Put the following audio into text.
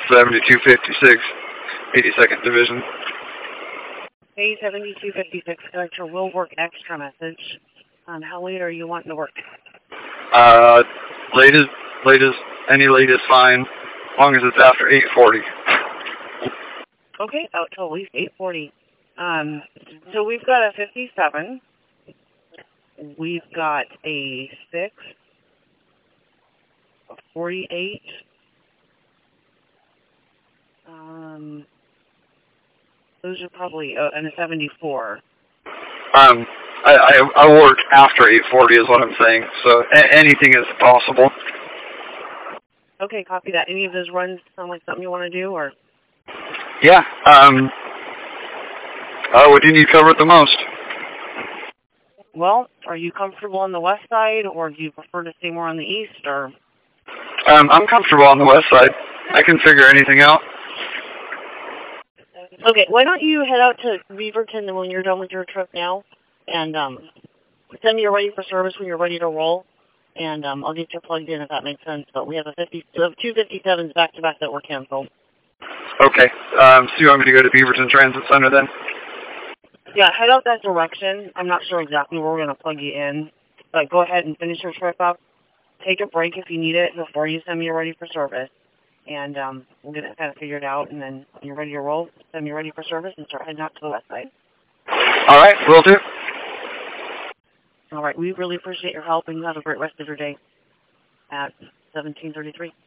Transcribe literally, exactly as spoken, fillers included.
seventy-two fifty-six, eighty-second Division. A seventy-two fifty-six, Director will work extra message. Um, how late are you wanting to work? Uh, late is, late is, any late is fine, as long as it's after eight forty. Okay, out till at least eight forty. Um, so we've got a fifty-seven. We've got a six, a forty-eight, um, those are probably, uh, and a seventy-four. Um, I, I, I work after eight forty is what I'm saying, so a anything is possible. Okay, copy that. Any of those runs sound like something you want to do, or? Yeah, um, uh, what do you need covered the most? Well, are you comfortable on the west side, or do you prefer to stay more on the east, or? Um, I'm comfortable on the west side. I can figure anything out. Okay, why don't you head out to Beaverton when you're done with your trip now, and um, send me you're ready for service when you're ready to roll, and um, I'll get you plugged in if that makes sense. But we have a fifty, we have two fifty-sevens back to back that were canceled. Okay. Um, so you want me to go to Beaverton Transit Center then? Yeah, head out that direction. I'm not sure exactly where we're going to plug you in, but go ahead and finish your trip up. Take a break if you need it before you send me you're ready for service. And um, we'll get it kind of figured out, and then when you're ready to roll, send me you're ready for service and start heading out to the west side. All right, will do. All right, we really appreciate your help, and you have a great rest of your day at seventeen thirty-three.